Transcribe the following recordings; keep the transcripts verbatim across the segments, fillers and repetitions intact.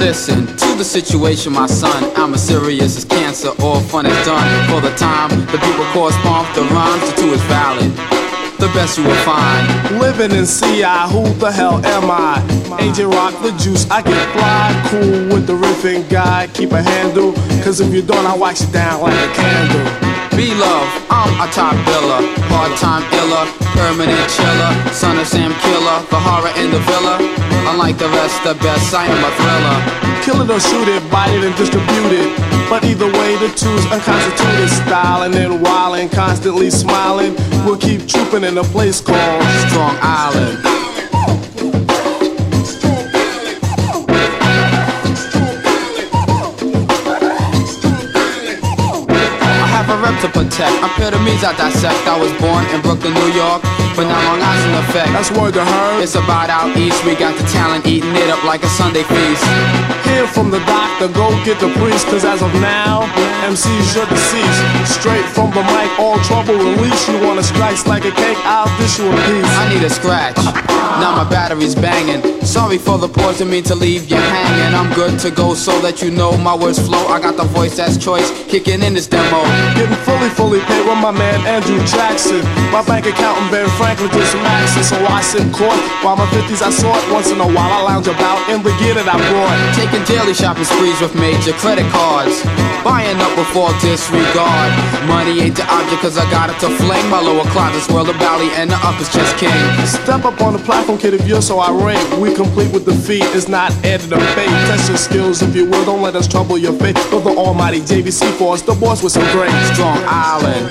Listen to the situation, my son. I'm as serious as cancer, all fun is done. For the time, the people correspond with the rhymes, the two is valid. The best you will find. Living in C I, who the hell am I? Agent Rock the Juice, I get fly. Cool with the riffing guy, keep a handle. Cause if you don't, I'll wax you down like a candle. B-Love, I'm a top biller. Part-time iller, permanent chiller. Son of Sam Killer, the horror in the villa. Unlike the rest, the best, I am a thriller. Kill it or shoot it, buy it and distribute it. But either way, the two's unconstituted. Styling and wildin', constantly smiling. We'll keep trooping in a place called Strong Island. To protect, I'm epitomes I dissect. I was born in Brooklyn, New York, but now Long Island effect. That's word to her. It's about out east. We got the talent eating it up like a Sunday feast. Hear from the doctor, go get the priest. Cause as of now, M C's your deceased. Straight from the mic, all trouble release. You wanna scratch like a cake, I'll dish you a piece. I need a scratch, now my battery's banging. Sorry for the pause, didn't mean to leave you hanging. I'm good to go so that you know my words flow. I got the voice that's choice, kicking in this demo. Getting fully, fully paid with my man Andrew Jackson. My bank account in Ben Franklin to some access. So I sit court while my fifties I sort. Once in a while I lounge about in the gear that I brought. Taking daily shopping sprees with major credit cards. Buying up before disregard. Money ain't the object cause I got it to fling. My lower closet swirl the valley and the upper's just king. Step up on the platform, kid, if you're so irate. We complete with defeat, it's not added to fate. Test your skills if you will, don't let us trouble your fate. For the almighty J V C force, the boss with some great Strong Island.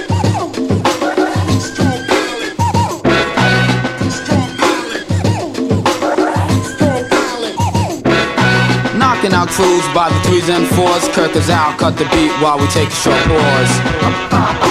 Knocking out crews by the threes and fours. Kirk is out, cut the beat while we take a short pause.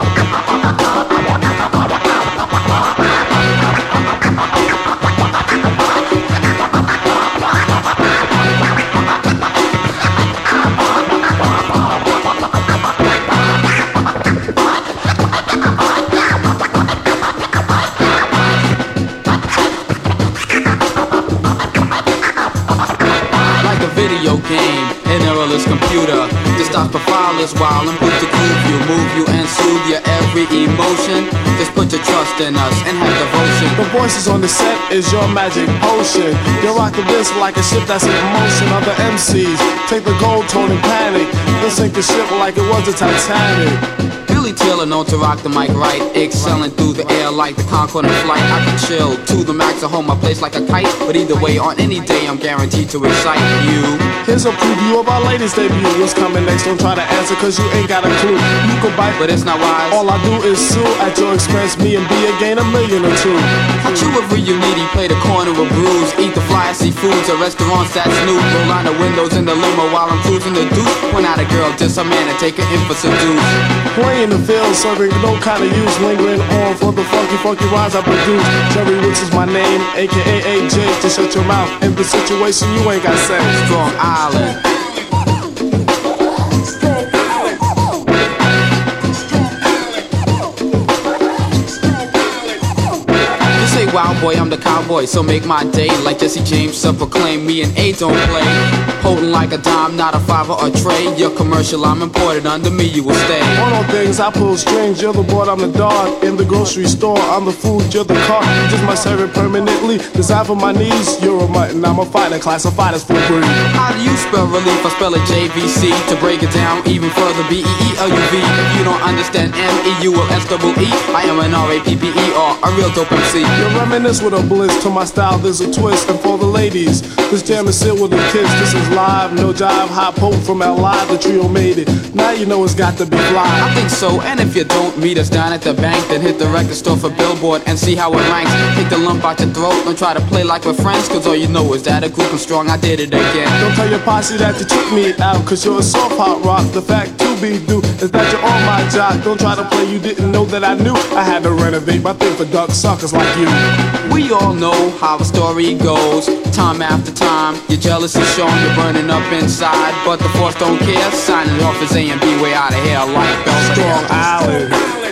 Video game, an errorless computer. Just stop the filers while I'm put to groove you, move you and soothe your every emotion. Just put your trust in us and have devotion. The voices on the set is your magic potion. You rock the disc like a ship that's in motion. Other M Cs take the gold tone and panic. Then sink the ship like it was the Titanic. Billy Taylor known to rock the mic right, excelling through the air like the Concorde in flight. I can chill to the max and hold my place like a kite. But either way, on any day, I'm guaranteed to excite you. Here's a preview of our latest debut. What's coming next? Don't try to answer cause you ain't got a clue. You can bite, but it's not wise. All I do is sue at your expense. Me and B gain a million or two. Chew every you needy, play the corner of brews. Eat the fly seafoods at restaurants that snoop. Roll out the windows in the limo while I'm cruising the deuce. Point out a girl, just a man, and take her in for seduce. Playing the field, serving no kind of use. Lingering on for the funky, funky rhymes I produce. Jerry Wicks is my name, aka A J. To shut your mouth in the situation you ain't got say. Strong Island. You say wild boy, I'm the cowboy, so make my day like Jesse James, so proclaim me and A don't play. Holding like a dime, not a fiver or tray. Your commercial, I'm imported, under me you will stay. On all things, I pull strings, you're the board, I'm the dog. In the grocery store, I'm the food, you're the car. You just must serve it permanently. Designed for my needs, you're a mutton, I'm a fighter, classified as full breed. How do you spell relief? I spell it J V C. To break it down even further, B E E L U V. If you don't understand M E U L S double E, I am an R A P P E R, a real dope M C. You reminisce with a bliss, to my style there's a twist. And for the ladies, this jam is sealed with a kiss. This is live, no jive, hot poke from L Live, the trio made it. Now you know it's got to be fly. I think so, and if you don't meet us down at the bank, then hit the record store for Billboard and see how it ranks. Take the lump out your throat, don't try to play like we're friends, cause all you know is that a group I'm strong, I did it again. Don't tell your posse that you took me out, cause you're a soft hot rock. The fact to be due is that you're on my jock. Don't try to play, you didn't know that I knew. I had to renovate my thing for duck suckers like you. We all know how the story goes. Time after time, your jealousy shown, you're burning up inside. But the force don't care, signing off as A and B, way out of here like Bell. Strong Island.